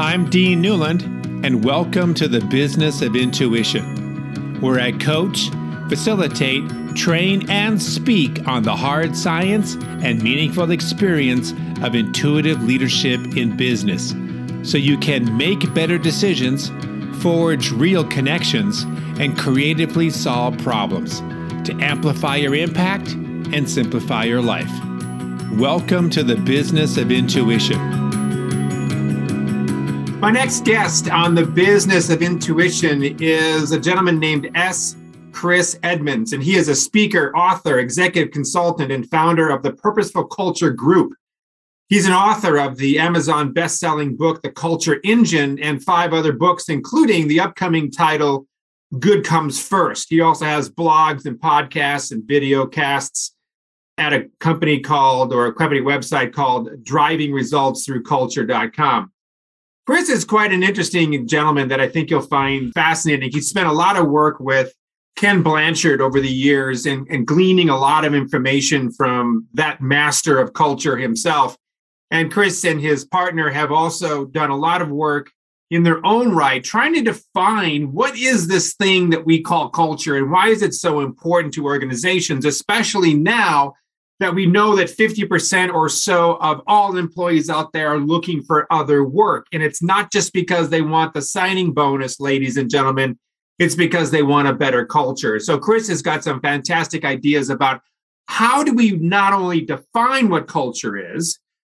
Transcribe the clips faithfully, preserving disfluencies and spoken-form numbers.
I'm Dean Newland, and welcome to the Business of Intuition, where I coach, facilitate, train, and speak on the hard science and meaningful experience of intuitive leadership in business, so you can make better decisions, forge real connections, and creatively solve problems to amplify your impact and simplify your life. Welcome to the Business of Intuition. My next guest on the Business of Intuition is a gentleman named S. Chris Edmonds, and he is a speaker, author, executive consultant, and founder of the Purposeful Culture Group. He's an author of the Amazon best-selling book, The Culture Engine, and five other books, including the upcoming title, Good Comes First. He also has blogs and podcasts and video casts at a company called, or a company website called driving results through culture dot com. Chris is quite an interesting gentleman that I think you'll find fascinating. He's spent a lot of work with Ken Blanchard over the years and, and gleaning a lot of information from that master of culture himself. And Chris and his partner have also done a lot of work in their own right, trying to define what is this thing that we call culture and why is it so important to organizations, especially now that we know that fifty percent or so of all employees out there are looking for other work. And it's not just because they want the signing bonus, ladies and gentlemen, it's because they want a better culture. So Chris has got some fantastic ideas about how do we not only define what culture is,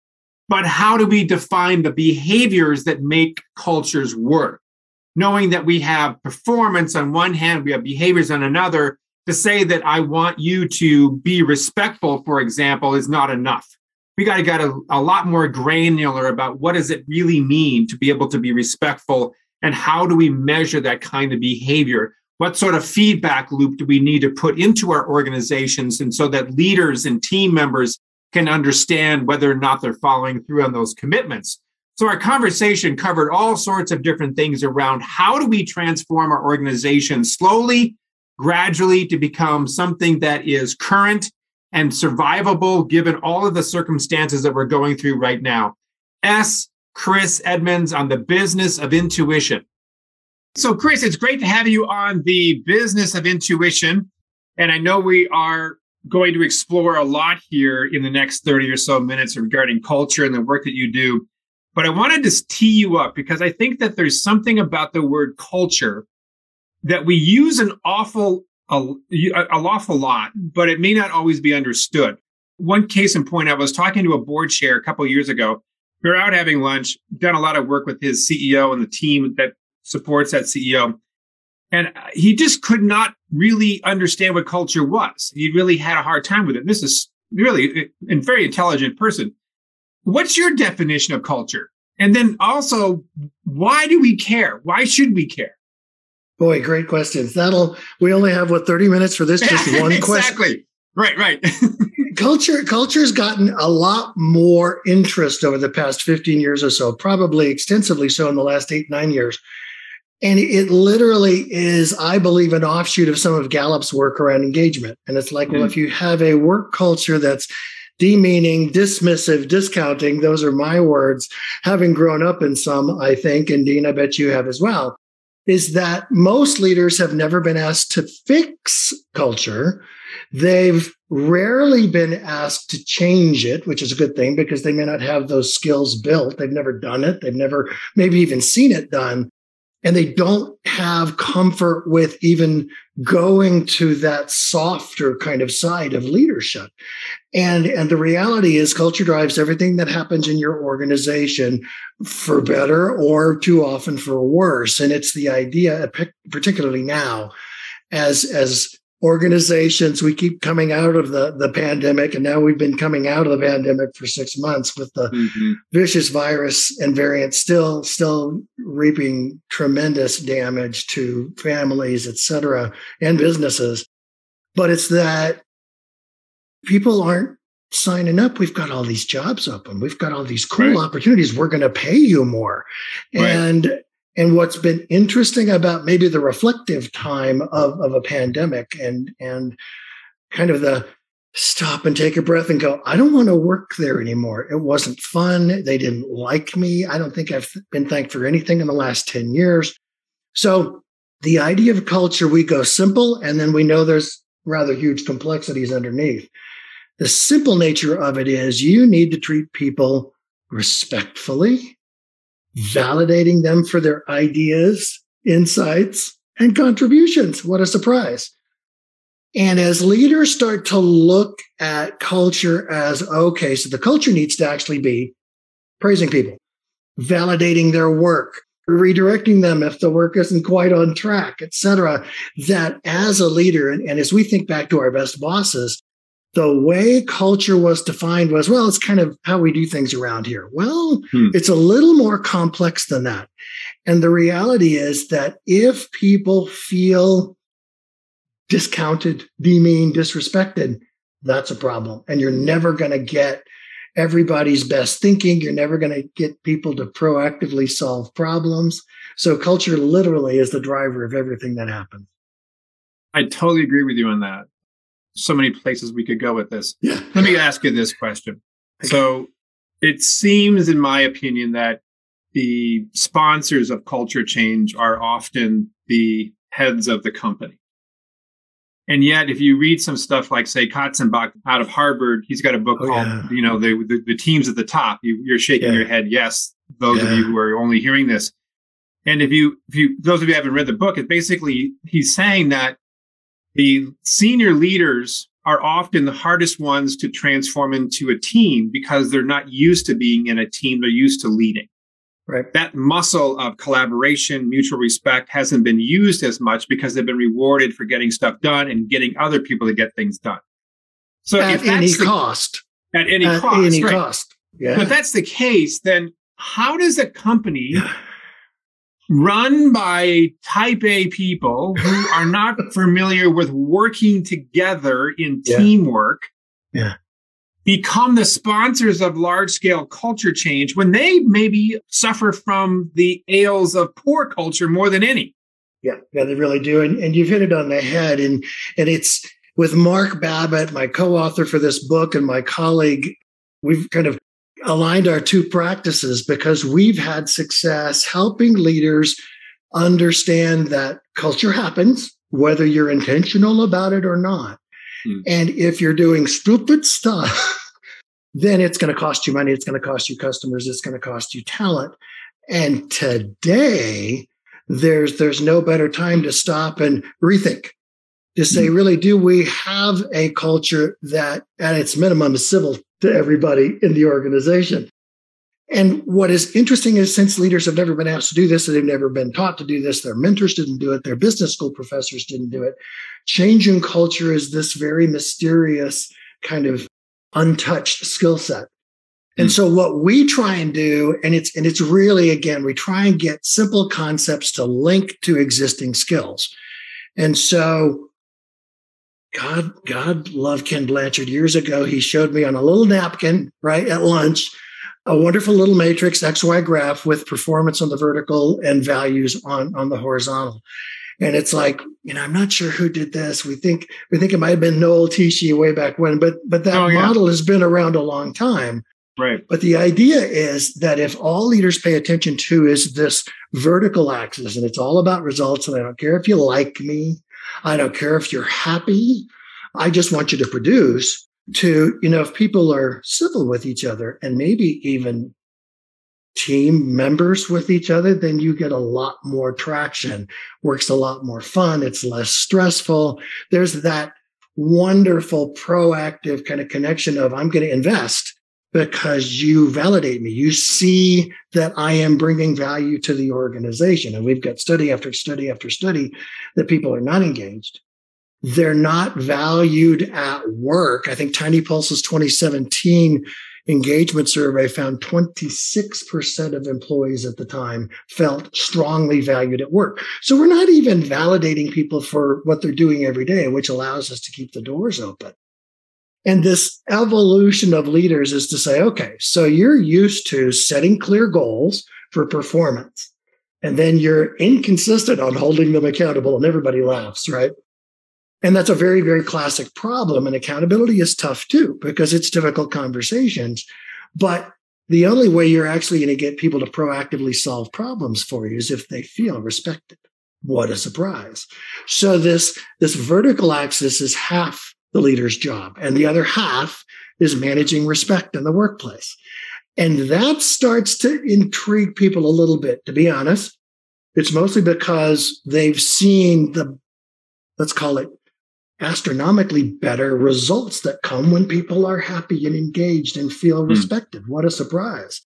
but how do we define the behaviors that make cultures work? Knowing that we have performance on one hand, we have behaviors on another. To say that I want you to be respectful, for example, is not enough. We got to get a, a lot more granular about what does it really mean to be able to be respectful, and how do we measure that kind of behavior? What sort of feedback loop do we need to put into our organizations, and so that leaders and team members can understand whether or not they're following through on those commitments? So our conversation covered all sorts of different things around how do we transform our organization slowly, gradually, to become something that is current and survivable given all of the circumstances that we're going through right now. S. Chris Edmonds on the Business of Intuition. So Chris, it's great to have you on the Business of Intuition. And I know we are going to explore a lot here in the next thirty or so minutes regarding culture and the work that you do. But I wanted to tee you up because I think that there's something about the word culture that we use an awful, a, an awful lot, but it may not always be understood. One case in point, I was talking to a board chair a couple of years ago. We were out having lunch, done a lot of work with his C E O and the team that supports that C E O. And he just could not really understand what culture was. He really had a hard time with it. And this is really a very intelligent person. What's your definition of culture? And then also, why do we care? Why should we care? Boy, great questions. That'll, we only have, what, thirty minutes for this? Just one exactly. question. Exactly. Right, right. Culture, culture's gotten a lot more interest over the past fifteen years or so, probably extensively so in the last eight, nine years. And it literally is, I believe, an offshoot of some of Gallup's work around engagement. And it's like, mm. well, if you have a work culture that's demeaning, dismissive, discounting, those are my words, having grown up in some, I think, and Dean, I bet you have as well, is that most leaders have never been asked to fix culture. They've rarely been asked to change it, which is a good thing because they may not have those skills built. They've never done it. They've never maybe even seen it done. And they don't have comfort with even going to that softer kind of side of leadership. And, and the reality is culture drives everything that happens in your organization, for better or too often for worse. And it's the idea, particularly now, as, as organizations, we keep coming out of the, the pandemic, and now we've been coming out of the pandemic for six months with the mm-hmm. vicious virus and variants still, still reaping tremendous damage to families, et cetera, and businesses. But it's that people aren't signing up. We've got all these jobs open. We've got all these cool right. opportunities. We're going to pay you more. Right. And And what's been interesting about maybe the reflective time of, of a pandemic and, and kind of the stop and take a breath and go, I don't want to work there anymore. It wasn't fun. They didn't like me. I don't think I've been thanked for anything in the last ten years. So the idea of culture, we go simple, and then we know there's rather huge complexities underneath. The simple nature of it is you need to treat people respectfully, validating them for their ideas, insights, and contributions. What a surprise. And as leaders start to look at culture as, okay, so the culture needs to actually be praising people, validating their work, redirecting them if the work isn't quite on track, et cetera, that as a leader, and, and as we think back to our best bosses, the way culture was defined was, well, it's kind of how we do things around here. Well, hmm. it's a little more complex than that. And the reality is that if people feel discounted, demeaned, disrespected, that's a problem. And you're never going to get everybody's best thinking. You're never going to get people to proactively solve problems. So culture literally is the driver of everything that happens. I totally agree with you on that. So many places we could go with this. Yeah. Let me ask you this question. Okay. So it seems, in my opinion, that the sponsors of culture change are often the heads of the company. And yet, if you read some stuff like, say, Katzenbach out of Harvard, he's got a book oh, called, yeah. you know, the, the the teams at the top. You, you're shaking yeah. your head. Yes, those yeah. of you who are only hearing this. And if you, if you, those of you who haven't read the book, it's basically he's saying that the senior leaders are often the hardest ones to transform into a team because they're not used to being in a team. They're used to leading. Right. That muscle of collaboration, mutual respect hasn't been used as much because they've been rewarded for getting stuff done and getting other people to get things done. So at if that's any the, cost. At any at cost. Any right. cost. Yeah. But if that's the case, then how does a company run by type A people who are not familiar with working together in yeah. teamwork yeah. become the sponsors of large-scale culture change when they maybe suffer from the ails of poor culture more than any? Yeah, yeah, they really do. And, and you've hit it on the head. And, and it's with Mark Babbitt, my co-author for this book, and my colleague, we've kind of aligned our two practices because we've had success helping leaders understand that culture happens, whether you're intentional about it or not. Hmm. And if you're doing stupid stuff, then it's going to cost you money. It's going to cost you customers. It's going to cost you talent. And today, there's there's no better time to stop and rethink, to say, hmm. really, do we have a culture that at its minimum is civil to everybody in the organization? And what is interesting is since leaders have never been asked to do this, and they've never been taught to do this, their mentors didn't do it, their business school professors didn't do it. Changing culture is this very mysterious kind of untouched skill set. And mm. so what we try and do, and it's and it's really, again, we try and get simple concepts to link to existing skills. And so God, God loved Ken Blanchard years ago. He showed me on a little napkin, right, at lunch, a wonderful little matrix X Y graph with performance on the vertical and values on, on the horizontal. And it's like, you know, I'm not sure who did this. We think we think it might have been Noel Tichy way back when, but but that oh, yeah. model has been around a long time. Right. But the idea is that if all leaders pay attention to is this vertical axis, and it's all about results, and I don't care if you like me, I don't care if you're happy, I just want you to produce. To, you know, if people are civil with each other and maybe even team members with each other, then you get a lot more traction, work's a lot more fun, it's less stressful. There's that wonderful proactive kind of connection of I'm going to invest because you validate me. You see that I am bringing value to the organization. And we've got study after study after study that people are not engaged. They're not valued at work. I think Tiny Pulse's twenty seventeen engagement survey found twenty-six percent of employees at the time felt strongly valued at work. So we're not even validating people for what they're doing every day, which allows us to keep the doors open. And this evolution of leaders is to say, okay, so you're used to setting clear goals for performance, and then you're inconsistent on holding them accountable, and everybody laughs, right? And that's a very, very classic problem. And accountability is tough too, because it's difficult conversations. But the only way you're actually going to get people to proactively solve problems for you is if they feel respected. What a surprise. So this, this vertical axis is half the leader's job, and the other half is managing respect in the workplace. And that starts to intrigue people a little bit, to be honest. It's mostly because they've seen the, let's call it, astronomically better results that come when people are happy and engaged and feel mm. respected. What a surprise.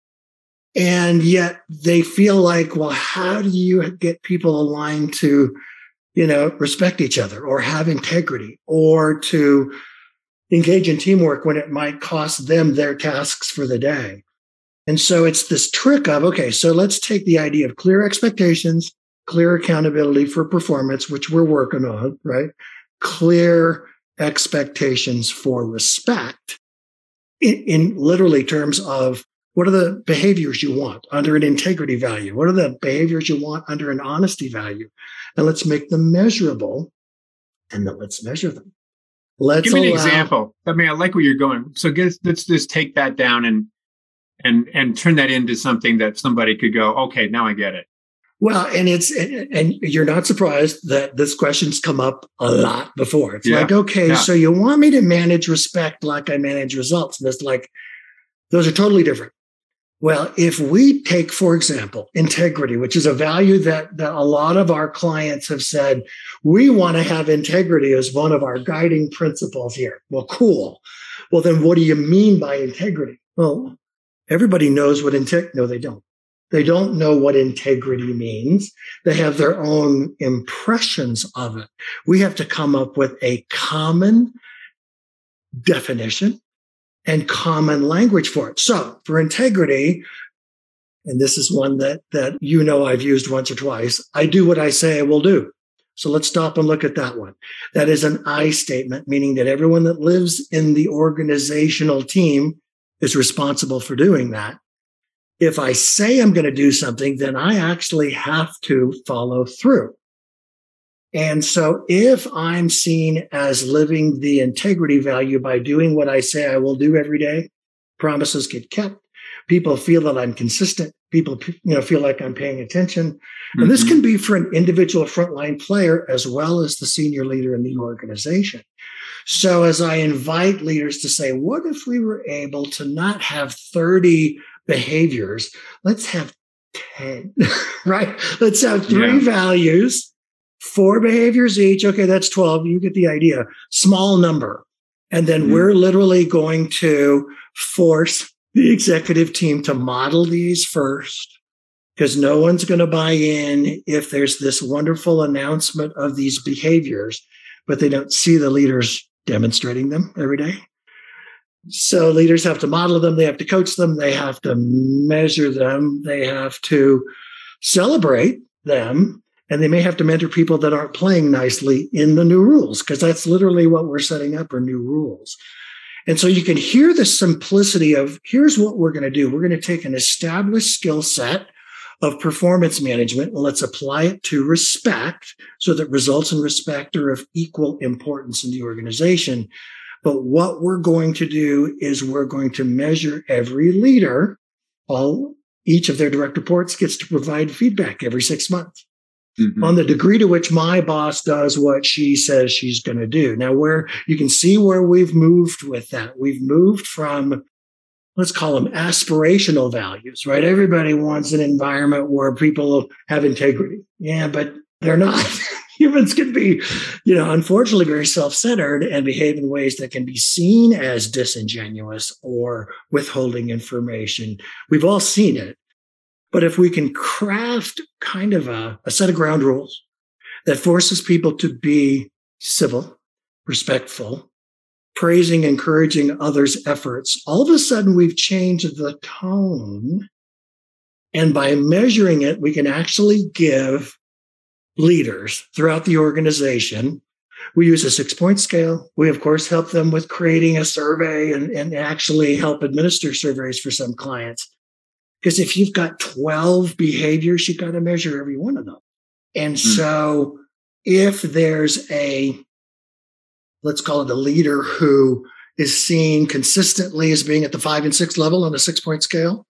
And yet they feel like, well, how do you get people aligned to, you know, respect each other or have integrity or to engage in teamwork when it might cost them their tasks for the day? And so it's this trick of, okay, so let's take the idea of clear expectations, clear accountability for performance, which we're working on, right? Clear expectations for respect in, in literally terms of what are the behaviors you want under an integrity value? What are the behaviors you want under an honesty value? And let's make them measurable, and then let's measure them. Let's give me an allow- example. I mean, I like where you're going. So guess, let's just take that down and and and turn that into something that somebody could go, okay, now I get it. Well, and it's, and you're not surprised that this question's come up a lot before. It's yeah. like, okay, yeah. so you want me to manage respect like I manage results. And it's like, those are totally different. Well, if we take, for example, integrity, which is a value that, that a lot of our clients have said, we want to have integrity as one of our guiding principles here. Well, cool. Well, then what do you mean by integrity? Well, everybody knows what integrity, no, they don't. They don't know what integrity means. They have their own impressions of it. We have to come up with a common definition and common language for it. So for integrity, and this is one that, that you know I've used once or twice, I do what I say I will do. So let's stop and look at that one. That is an I statement, meaning that everyone that lives in the organizational team is responsible for doing that. If I say I'm going to do something, then I actually have to follow through. And so if I'm seen as living the integrity value by doing what I say I will do every day, promises get kept. People feel that I'm consistent. People, you know, feel like I'm paying attention. Mm-hmm. And this can be for an individual frontline player as well as the senior leader in the organization. So as I invite leaders to say, what if we were able to not have thirty behaviors? Let's have ten, right? Let's have three yeah. values, four behaviors each. Okay, that's twelve. You get the idea. Small number. And then mm-hmm. we're literally going to force the executive team to model these first, because no one's going to buy in if there's this wonderful announcement of these behaviors, but they don't see the leaders demonstrating them every day. So leaders have to model them. They have to coach them. They have to measure them. They have to celebrate them. And they may have to mentor people that aren't playing nicely in the new rules, because that's literally what we're setting up are new rules. And so you can hear the simplicity of, here's what we're going to do. We're going to take an established skill set of performance management, and let's apply it to respect so that results and respect are of equal importance in the organization. But what we're going to do is we're going to measure every leader. All, each of their direct reports gets to provide feedback every six months mm-hmm. on the degree to which my boss does what she says she's going to do. Now, where you can see where we've moved with that, we've moved from, let's call them aspirational values, right? Everybody wants an environment where people have integrity. Yeah, but they're not. Humans can be, you know, unfortunately very self-centered and behave in ways that can be seen as disingenuous or withholding information. We've all seen it. But if we can craft kind of a, a set of ground rules that forces people to be civil, respectful, praising, encouraging others' efforts, all of a sudden we've changed the tone. And by measuring it, we can actually give leaders throughout the organization. We use a six-point scale. We, of course, help them with creating a survey and, and actually help administer surveys for some clients. Because if you've got twelve behaviors, you've got to measure every one of them. And mm. so if there's a let's call it a leader who is seen consistently as being at the five and six level on a six point scale,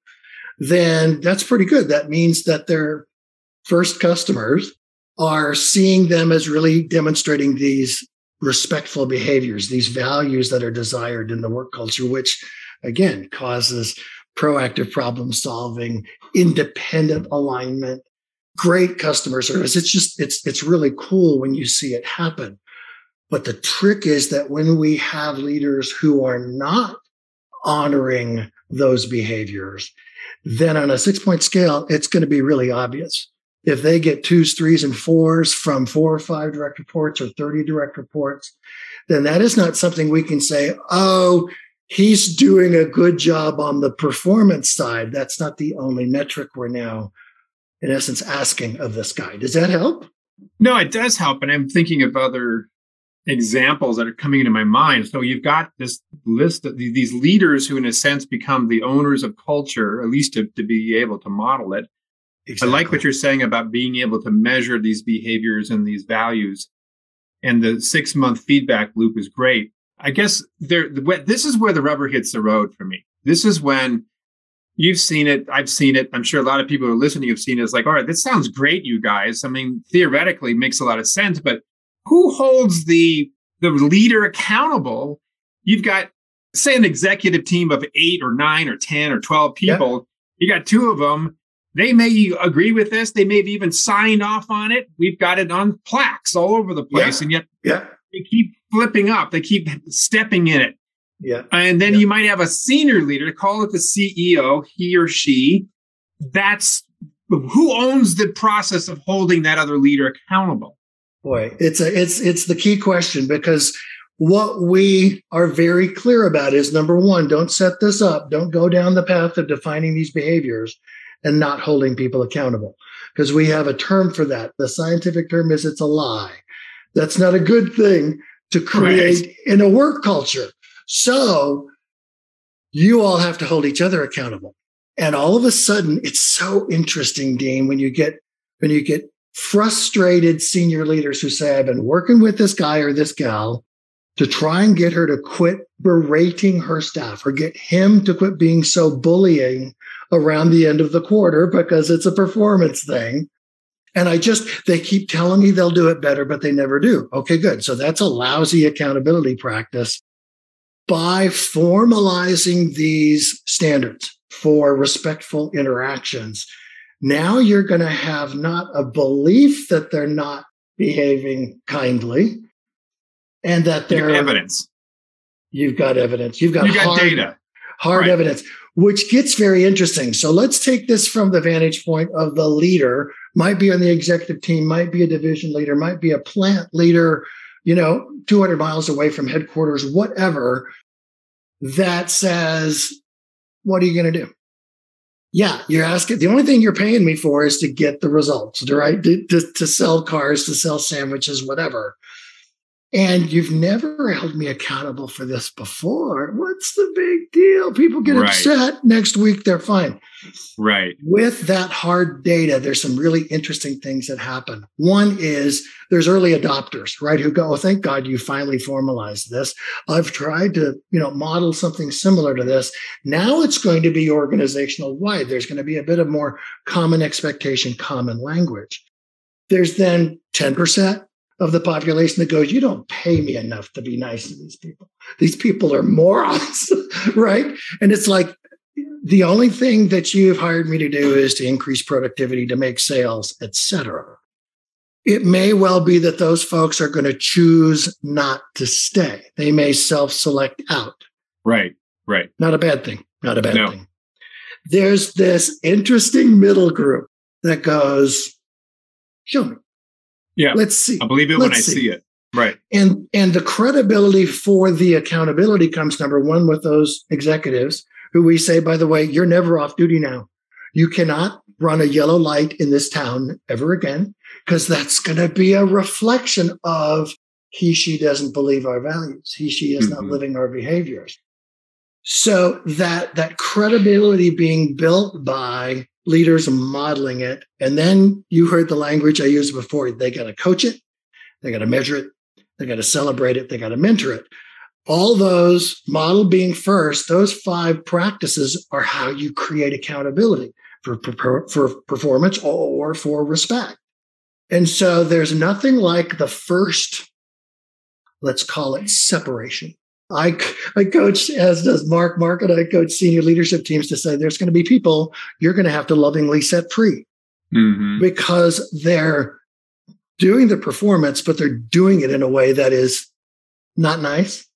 then that's pretty good. That means that their first customers are seeing them as really demonstrating these respectful behaviors, these values that are desired in the work culture, which again causes proactive problem solving, independent alignment, great customer service. It's just, it's, it's really cool when you see it happen. But the trick is that when we have leaders who are not honoring those behaviors, then on a six point scale, it's going to be really obvious. If they get twos, threes, and fours from four or five direct reports or thirty direct reports, then that is not something we can say, oh, he's doing a good job on the performance side. That's not the only metric we're now, in essence, asking of this guy. Does that help? No, it does help. And I'm thinking of other examples that are coming into my mind. So you've got this list of these leaders who, in a sense, become the owners of culture, at least to, to be able to model it. Exactly. I like what you're saying about being able to measure these behaviors and these values. And the six month feedback loop is great. I guess there, this is where the rubber hits the road for me. This is when you've seen it. I've seen it. I'm sure a lot of people who are listening have seen it. It's like, all right, this sounds great, you guys. I mean, theoretically it makes a lot of sense, but who holds the, the leader accountable? You've got, say, an executive team of eight or nine or ten or twelve people. Yeah. You got two of them. They may agree with this. They may have even signed off on it. We've got it on plaques all over the place. Yeah. And yet yeah. they keep flipping up. They keep stepping in it. Yeah. And then yeah. you might have a senior leader, call it the C E O, he or she. That's who owns the process of holding that other leader accountable. Boy, it's a, it's, it's the key question, because what we are very clear about is, number one, don't set this up. Don't go down the path of defining these behaviors and not holding people accountable, because we have a term for that. The scientific term is it's a lie. That's not a good thing to create right. in a work culture. So you all have to hold each other accountable. And all of a sudden, it's so interesting, Dean, when you get, when you get frustrated senior leaders who say, I've been working with this guy or this gal to try and get her to quit berating her staff, or get him to quit being so bullying around the end of the quarter because it's a performance thing. And I just, they keep telling me they'll do it better, but they never do. Okay, good. So that's a lousy accountability practice. By formalizing these standards for respectful interactions, now you're going to have not a belief that they're not behaving kindly, and that they're evidence. You've got evidence. You've got, you got hard, data. Hard right. evidence, which gets very interesting. So let's take this from the vantage point of the leader. Might be on the executive team, might be a division leader, might be a plant leader, you know, two hundred miles away from headquarters, whatever, that says, what are you going to do? Yeah, you're asking, the only thing you're paying me for is to get the results, right? To, to, to sell cars, to sell sandwiches, whatever. And you've never held me accountable for this before. What's the big deal? People get right. upset. Next week, they're fine. Right. With that hard data, there's some really interesting things that happen. One is there's early adopters, right, who go, oh, thank God you finally formalized this. I've tried to, you know, model something similar to this. Now it's going to be organizational wide. There's going to be a bit of more common expectation, common language. There's then ten percent of the population that goes, you don't pay me enough to be nice to these people. These people are morons, right? And it's like, the only thing that you've hired me to do is to increase productivity, to make sales, et cetera. It may well be that those folks are going to choose not to stay. They may self-select out. Right, right. Not a bad thing. Not a bad no. thing. There's this interesting middle group that goes, show me. Yeah. Let's see. I believe it Let's when I see. see it. Right. And and the credibility for the accountability comes, number one, with those executives who we say, by the way, you're never off duty now. You cannot run a yellow light in this town ever again, because that's going to be a reflection of he, she doesn't believe our values. He, she is mm-hmm. not living our behaviors. So that that credibility being built by leaders modeling it. And then you heard the language I used before. They got to coach it. They got to measure it. They got to celebrate it. They got to mentor it. All those, model being first, those five practices are how you create accountability for, for, for performance or for respect. And so there's nothing like the first, let's call it separation. I, I coach, as does Mark. Mark and I coach senior leadership teams to say there's going to be people you're going to have to lovingly set free mm-hmm. because they're doing the performance, but they're doing it in a way that is not nice.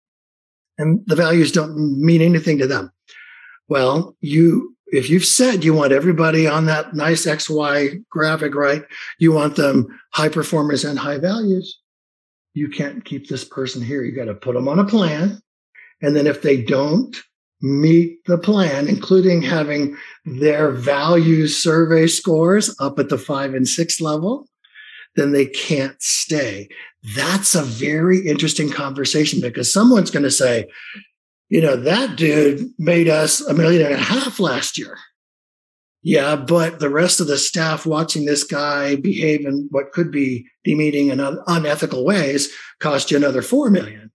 And the values don't mean anything to them. Well, you, if you've said you want everybody on that nice X Y graphic, right? You want them high performers and high values. You can't keep this person here. You got to put them on a plan. And then if they don't meet the plan, including having their values survey scores up at the five and six level, then they can't stay. That's a very interesting conversation because someone's going to say, you know, that dude made us a million and a half last year. Yeah, but the rest of the staff watching this guy behave in what could be demeaning and un- unethical ways cost you another four million.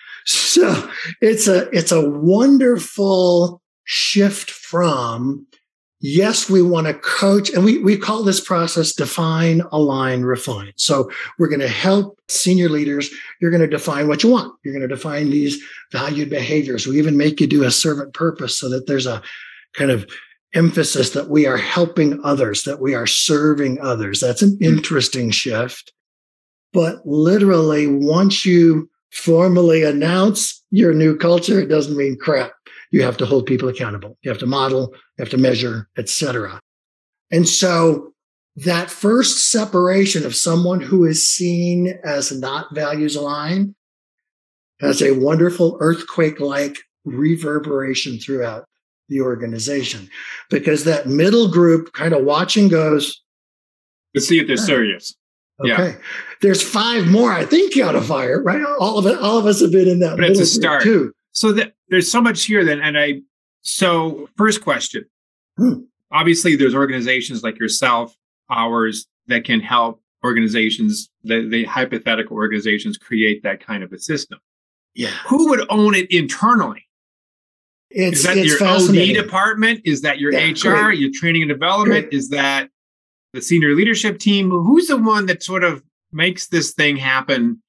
So it's a, it's a wonderful shift from, yes, we want to coach, and we, we call this process define, align, refine. So we're going to help senior leaders. You're going to define what you want. You're going to define these valued behaviors. We even make you do a servant purpose so that there's a kind of emphasis that we are helping others, that we are serving others. That's an interesting shift. But literally, once you formally announce your new culture, it doesn't mean crap. You have to hold people accountable. You have to model, you have to measure, et cetera. And so that first separation of someone who is seen as not values aligned has a wonderful earthquake-like reverberation throughout the organization, because that middle group kind of watching goes, let's see if they're serious. Okay. Yeah. There's five more I think you ought to fire, right? All of it, all of us have been in that but middle it's a start. Group too. So that, there's so much here then. And I, so first question, hmm. obviously there's organizations like yourself, ours, that can help organizations, the, the hypothetical organizations create that kind of a system. Yeah. Who would own it internally? It's, is that it's your O D department? Is that your yeah, H R, great. Your training and development? Great. Is that the senior leadership team? Who's the one that sort of makes this thing happen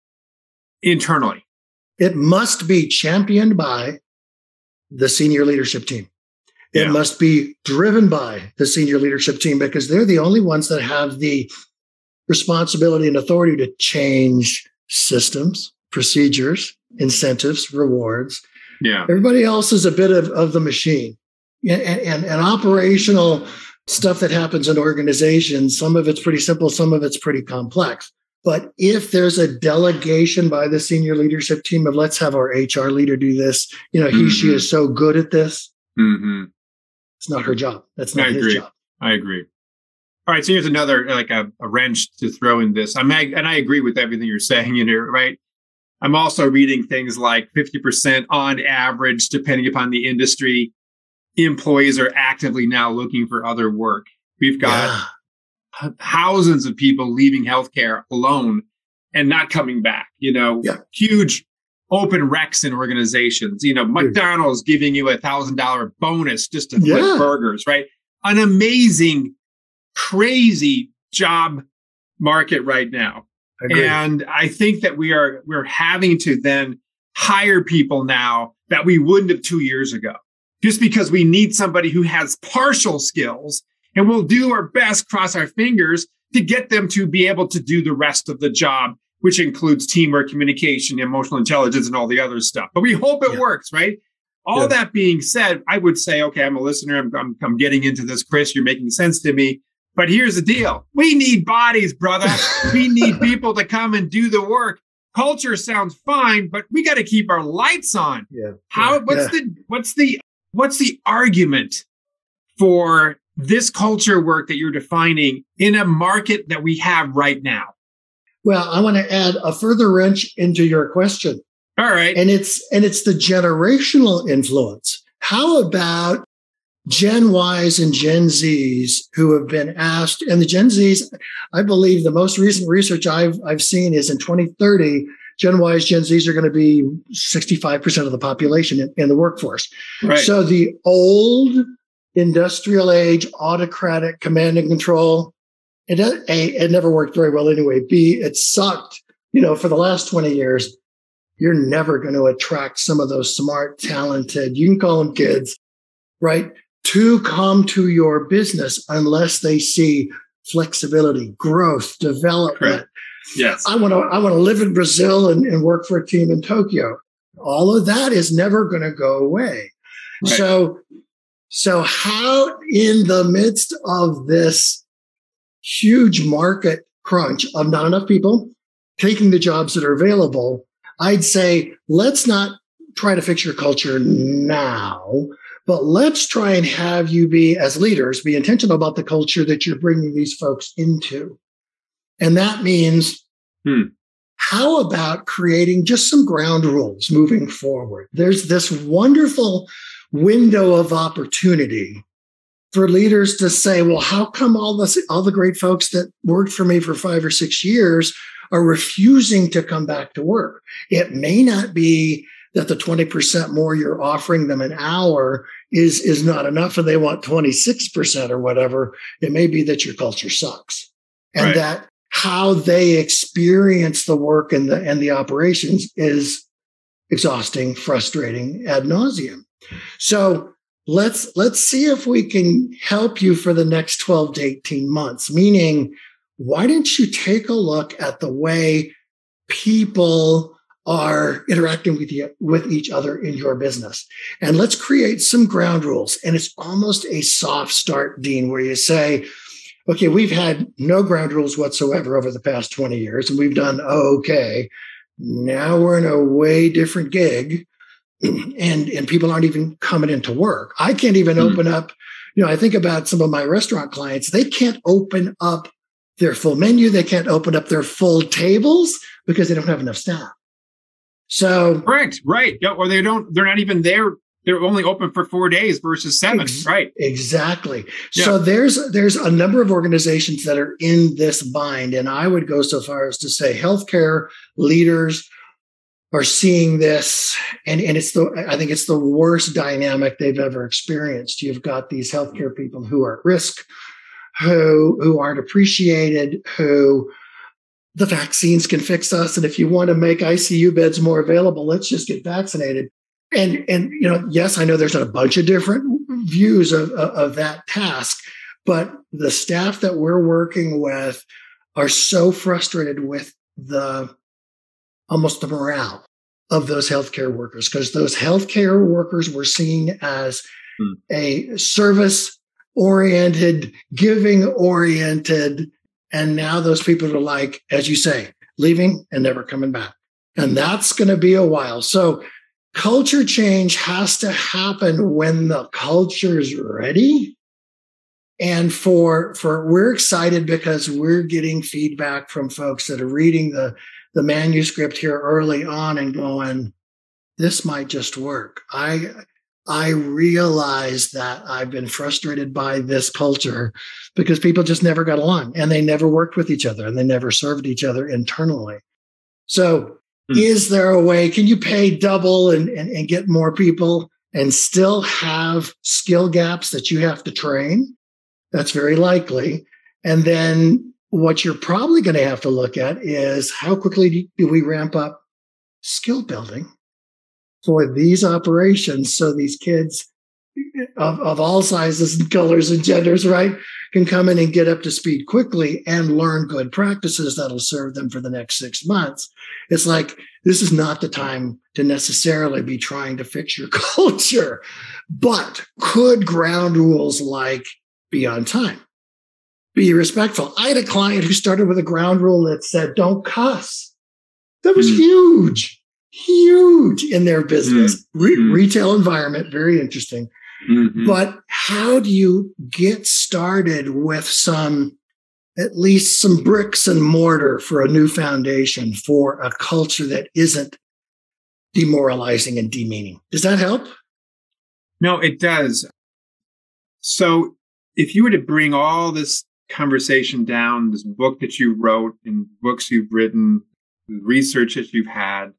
internally? It must be championed by the senior leadership team. It yeah. must be driven by the senior leadership team because they're the only ones that have the responsibility and authority to change systems, procedures, incentives, rewards. Yeah. Everybody else is a bit of, of the machine. And, and, and operational stuff that happens in organizations, some of it's pretty simple, some of it's pretty complex. But if there's a delegation by the senior leadership team of let's have our H R leader do this, you know, he, mm-hmm. she is so good at this. Mm-hmm. It's not her job. That's not I his agree. job. I agree. All right. So here's another, like a, a wrench to throw in this. I'm, and I agree with everything you're saying in here, right? I'm also reading things like fifty percent on average, depending upon the industry, employees are actively now looking for other work. We've got yeah. thousands of people leaving healthcare alone and not coming back, you know, yeah. huge open recs in organizations, you know, McDonald's giving you a thousand dollar bonus just to flip yeah. burgers, right? An amazing, crazy job market right now. Agreed. And I think that we are, we're having to then hire people now that we wouldn't have two years ago, just because we need somebody who has partial skills, and we'll do our best, cross our fingers to get them to be able to do the rest of the job, which includes teamwork, communication, emotional intelligence, and all the other stuff. But we hope it yeah. works, right? All yeah. that being said, I would say, okay, I'm a listener. I'm, I'm, I'm getting into this, Chris. You're making sense to me. But here's the deal. We need bodies, brother. We need people to come and do the work. Culture sounds fine, but we got to keep our lights on. Yeah. How, yeah. what's yeah. the, what's the, what's the argument for this culture work that you're defining in a market that we have right now? Well, I want to add a further wrench into your question. All right. And it's, and it's the generational influence. How about Gen Ys and Gen Zs who have been asked, and the Gen Zs, I believe the most recent research I've I've seen is in twenty thirty, Gen Ys, Gen Zs are going to be sixty-five percent of the population in, in the workforce. Right. So the old industrial age, autocratic command and control, it, A, it never worked very well anyway. B, it sucked, you know, for the last twenty years. You're never going to attract some of those smart, talented, you can call them kids, right, to come to your business unless they see flexibility, growth, development. Correct. Yes. I want to I want to live in Brazil and, and work for a team in Tokyo. All of that is never going to go away. Right. So, so how in the midst of this huge market crunch of not enough people taking the jobs that are available, I'd say, let's not try to fix your culture now, but let's try and have you be, as leaders, be intentional about the culture that you're bringing these folks into. And that means, hmm. how about creating just some ground rules moving forward? There's this wonderful window of opportunity for leaders to say, well, how come all this, all the great folks that worked for me for five or six years are refusing to come back to work? It may not be that the twenty percent more you're offering them an hour is, is not enough and they want twenty-six percent or whatever. It may be that your culture sucks and right. that how they experience the work and the, and the operations is exhausting, frustrating ad nauseum. So let's, let's see if we can help you for the next twelve to eighteen months, meaning, why don't you take a look at the way people are interacting with you, with each other in your business? And let's create some ground rules. And it's almost a soft start, Dean, where you say, okay, we've had no ground rules whatsoever over the past twenty years, and we've done okay. Now we're in a way different gig, and, and people aren't even coming into work. I can't even mm. open up, you know, I think about some of my restaurant clients, they can't open up their full menu. They can't open up their full tables because they don't have enough staff. So correct, right? Or they don't. They're not even there. They're only open for four days versus seven, ex- right? Exactly. Yeah. So there's there's a number of organizations that are in this bind, and I would go so far as to say healthcare leaders are seeing this, and, and it's the I think it's the worst dynamic they've ever experienced. You've got these healthcare people who are at risk, who who aren't appreciated, who the vaccines can fix us. And if you want to make I C U beds more available, let's just get vaccinated. And, and you know, yes, I know there's a bunch of different views of, of, of that task, but the staff that we're working with are so frustrated with the almost the morale of those healthcare workers, because those healthcare workers were seen as hmm. a service oriented, giving oriented. And now those people are like, as you say, leaving and never coming back. And that's going to be a while. So culture change has to happen when the culture is ready. And for, for, we're excited because we're getting feedback from folks that are reading the, the manuscript here early on and going, this might just work. I, I realize that I've been frustrated by this culture because people just never got along and they never worked with each other and they never served each other internally. So hmm. is there a way, can you pay double and, and, and get more people and still have skill gaps that you have to train? That's very likely. And then what you're probably going to have to look at is how quickly do we ramp up skill building for these operations so these kids of, of all sizes and colors and genders, right, can come in and get up to speed quickly and learn good practices that'll serve them for the next six months. It's like, this is not the time to necessarily be trying to fix your culture, but could ground rules like be on time, be respectful. I had a client who started with a ground rule that said, don't cuss. That was mm. huge. Huge in their business. Mm-hmm. Re- retail environment, very interesting. Mm-hmm. But how do you get started with some, at least some bricks and mortar for a new foundation for a culture that isn't demoralizing and demeaning? Does that help? No, it does. So if you were to bring all this conversation down, this book that you wrote and books you've written, the research that you've had,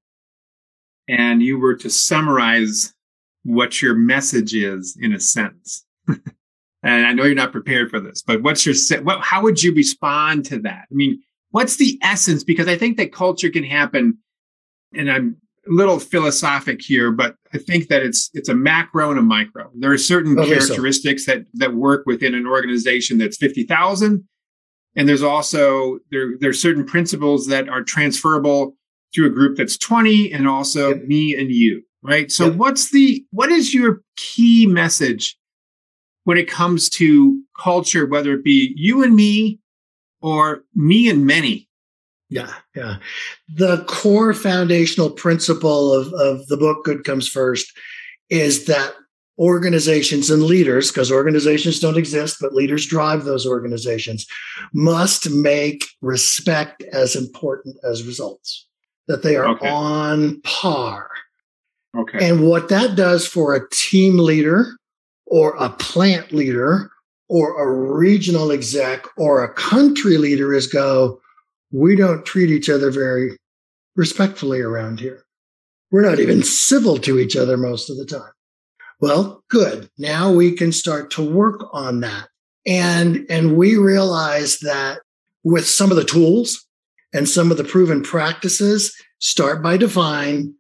and you were to summarize what your message is in a sentence, and I know you're not prepared for this, but what's your, what, how would you respond to that? I mean, what's the essence? Because I think that culture can happen, and I'm a little philosophic here, but I think that it's it's a macro and a micro. There are certain Okay, characteristics so. that that work within an organization that's fifty thousand, and there's also there there's certain principles that are transferable to a group that's twenty, and also yep. me and you, right? So yep. what's the what is your key message when it comes to culture, whether it be you and me or me and many? Yeah, yeah. The core foundational principle of, of the book, Good Comes First, is that organizations and leaders, because organizations don't exist, but leaders drive those organizations, must make respect as important as results, that they are okay. on par. Okay. And what that does for a team leader or a plant leader or a regional exec or a country leader is go, we don't treat each other very respectfully around here. We're not even civil to each other most of the time. Well, good. Now we can start to work on that. And, and we realize that with some of the tools and some of the proven practices, start by define,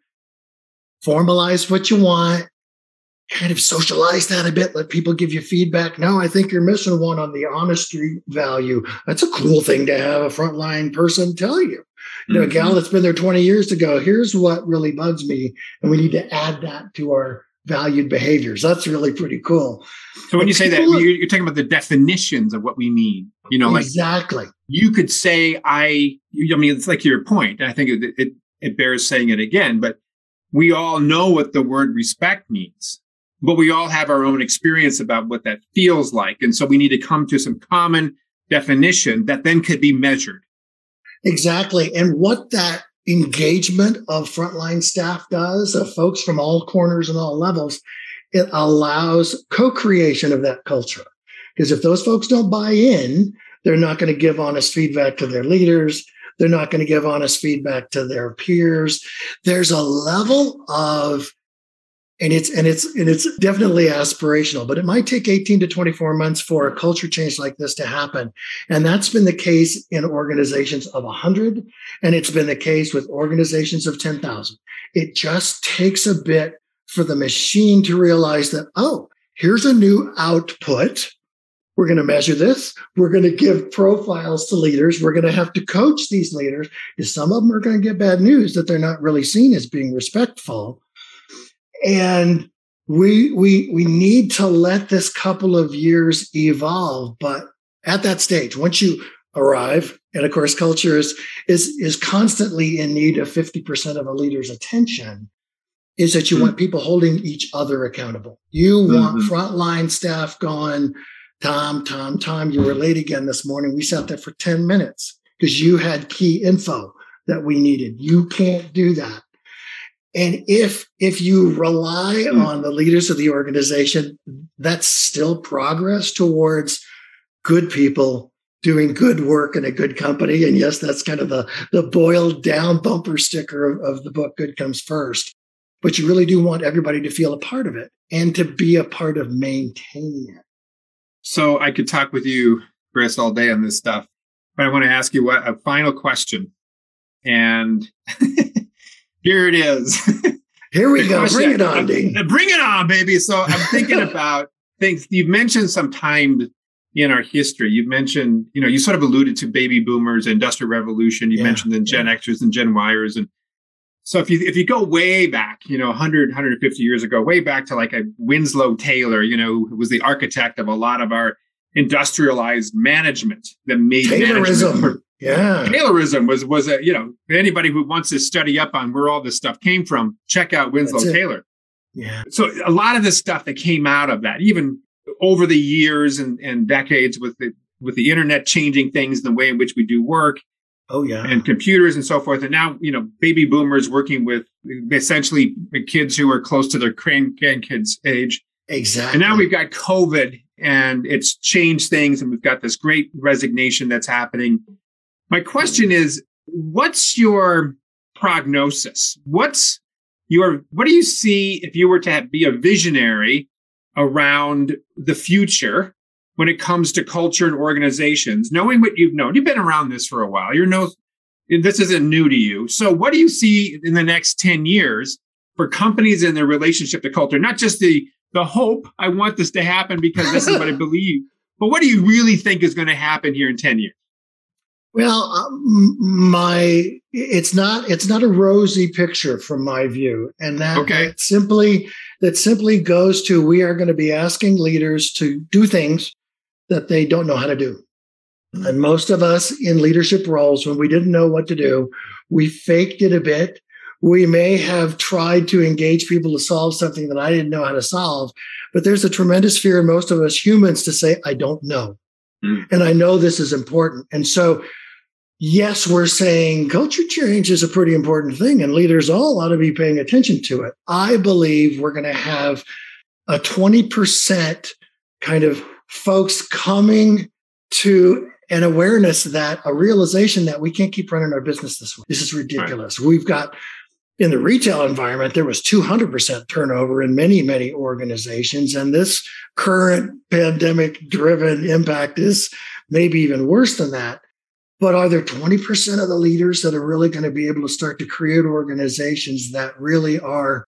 formalize what you want, kind of socialize that a bit, let people give you feedback. No, I think you're missing one on the honesty value. That's a cool thing to have a frontline person tell you. You know, mm-hmm. a gal that's been there twenty years to go, here's what really bugs me. And we need to add that to our valued behaviors. That's really pretty cool. So when but you say that, look, you're talking about the definitions of what we mean. You know, like exactly. You could say, I, I mean, it's like your point. I think it, it, it bears saying it again, but we all know what the word respect means. But we all have our own experience about what that feels like. And so we need to come to some common definition that then could be measured. Exactly. And what that engagement of frontline staff does, of folks from all corners and all levels, it allows co-creation of that culture. Because if those folks don't buy in, they're not going to give honest feedback to their leaders. They're not going to give honest feedback to their peers. There's a level of And it's and it's and it's definitely aspirational, but it might take eighteen to twenty-four months for a culture change like this to happen. And that's been the case in organizations of one hundred, and it's been the case with organizations of ten thousand. It just takes a bit for the machine to realize that, oh, here's a new output. We're going to measure this. We're going to give profiles to leaders. We're going to have to coach these leaders, because some of them are going to get bad news that they're not really seen as being respectful. And we we we need to let this couple of years evolve. But at that stage, once you arrive, and of course, culture is is, is constantly in need of fifty percent of a leader's attention, is that you mm-hmm. want people holding each other accountable. You mm-hmm. want frontline staff going, Tom, Tom, Tom, you were late again this morning. We sat there for ten minutes because you had key info that we needed. You can't do that. And if if you rely mm. on the leaders of the organization, that's still progress towards good people doing good work in a good company. And yes, that's kind of the, the boiled down bumper sticker of, of the book, Good Comes First. But you really do want everybody to feel a part of it and to be a part of maintaining it. So I could talk with you, Chris, all day on this stuff, but I want to ask you what, a final question. And here it is. Here we go. Bring it on, Dean. Bring it on, baby. So I'm thinking about things. You've mentioned some time in our history. You've mentioned, you know, you sort of alluded to baby boomers, Industrial Revolution. You yeah, mentioned the Gen yeah. Xers and Gen Yers. And so if you if you go way back, you know, one hundred, one hundred fifty years ago, way back to like a Winslow Taylor, you know, who was the architect of a lot of our industrialized management that made Taylorism. management. Yeah. Taylorism was, was a, you know, anybody who wants to study up on where all this stuff came from, check out Winslow Taylor. Yeah. So a lot of the stuff that came out of that, even over the years and, and decades with the, with the internet changing things, the way in which we do work. Oh, yeah. And computers and so forth. And now, you know, baby boomers working with essentially kids who are close to their grandkids' age. Exactly. And now we've got COVID and it's changed things. And we've got this great resignation that's happening. My question is, what's your prognosis? What's your, what do you see if you were to be a visionary around the future when it comes to culture and organizations, knowing what you've known? You've been around this for a while. You're no, this isn't new to you. So what do you see in the next ten years for companies and their relationship to culture? Not just the, the hope, I want this to happen because this is what I believe, but what do you really think is going to happen here in ten years? Well, um, my it's not it's not a rosy picture from my view, and that, okay. that simply that simply goes to we are going to be asking leaders to do things that they don't know how to do. Mm-hmm. And most of us in leadership roles, when we didn't know what to do, we faked it a bit. We may have tried to engage people to solve something that I didn't know how to solve, but there's a tremendous fear in most of us humans to say, I don't know. Mm. And I know this is important. And so, yes, we're saying culture change is a pretty important thing, and leaders all ought to be paying attention to it. I believe we're going to have a twenty percent kind of folks coming to an awareness that a realization that we can't keep running our business this way. This is ridiculous. Right. We've got, in the retail environment, there was two hundred percent turnover in many, many organizations. And this current pandemic-driven impact is maybe even worse than that. But are there twenty percent of the leaders that are really going to be able to start to create organizations that really are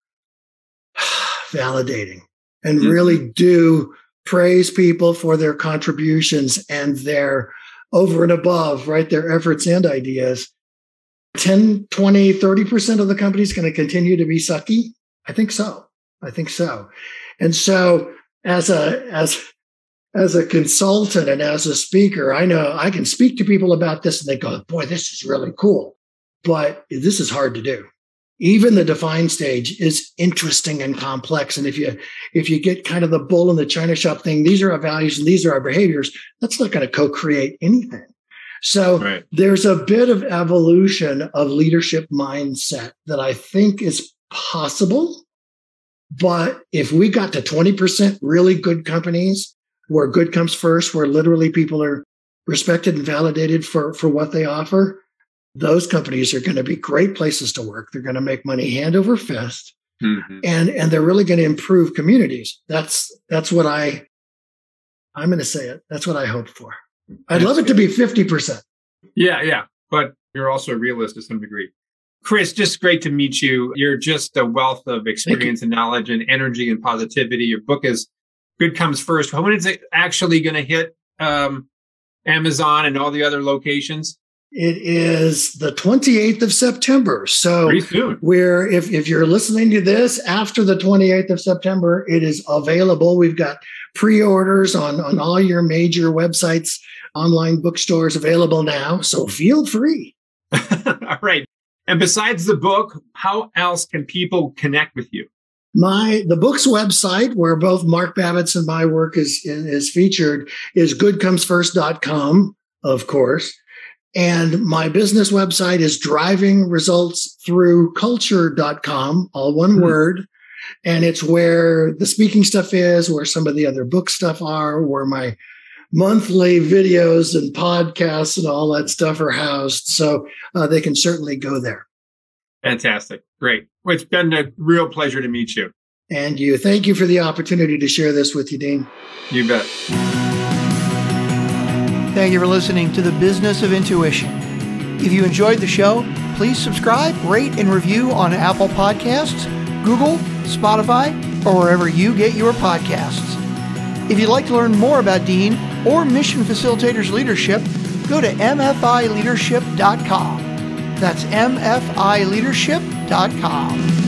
validating and mm-hmm. really do praise people for their contributions and their over and above, right, their efforts and ideas? ten, twenty, thirty percent of the company is going to continue to be sucky? I think so. I think so. And so as a, as, as a consultant and as a speaker, I know I can speak to people about this and they go, boy, this is really cool. But this is hard to do. Even the define stage is interesting and complex. And if you, if you get kind of the bull in the china shop thing, these are our values and these are our behaviors, that's not going to co-create anything. So right. There's a bit of evolution of leadership mindset that I think is possible. But if we got to twenty percent really good companies where good comes first, where literally people are respected and validated for, for what they offer, those companies are going to be great places to work. They're going to make money hand over fist. Mm-hmm. And, and they're really going to improve communities. That's, that's what I, I'm going to say it. That's what I hope for. I'd That's love it good. to be fifty percent. Yeah, yeah. But you're also a realist to some degree. Chris, just great to meet you. You're just a wealth of experience and knowledge and energy and positivity. Your book is Good Comes First. When is it actually going to hit um, Amazon and all the other locations? It is the twenty-eighth of September. So pretty soon. We're, if, if you're listening to this after the twenty-eighth of September, it is available. We've got pre-orders on, on all your major websites, online bookstores available now. So feel free. All right. And besides the book, how else can people connect with you? My, the book's website, where both Mark Babbitt's and my work is, is featured, is good comes first dot com, of course. And my business website is driving results through culture dot com, all one mm-hmm. word. And it's where the speaking stuff is, where some of the other book stuff are, where my monthly videos and podcasts and all that stuff are housed. So uh, they can certainly go there. Fantastic. Great. Well, it's been a real pleasure to meet you. And you. Thank you for the opportunity to share this with you, Dean. You bet. Thank you for listening to The Business of Intuition. If you enjoyed the show, please subscribe, rate, and review on Apple Podcasts, Google, Spotify, or wherever you get your podcasts. If you'd like to learn more about Dean or Mission Facilitators Leadership, go to m f i leadership dot com. That's m f i leadership dot com.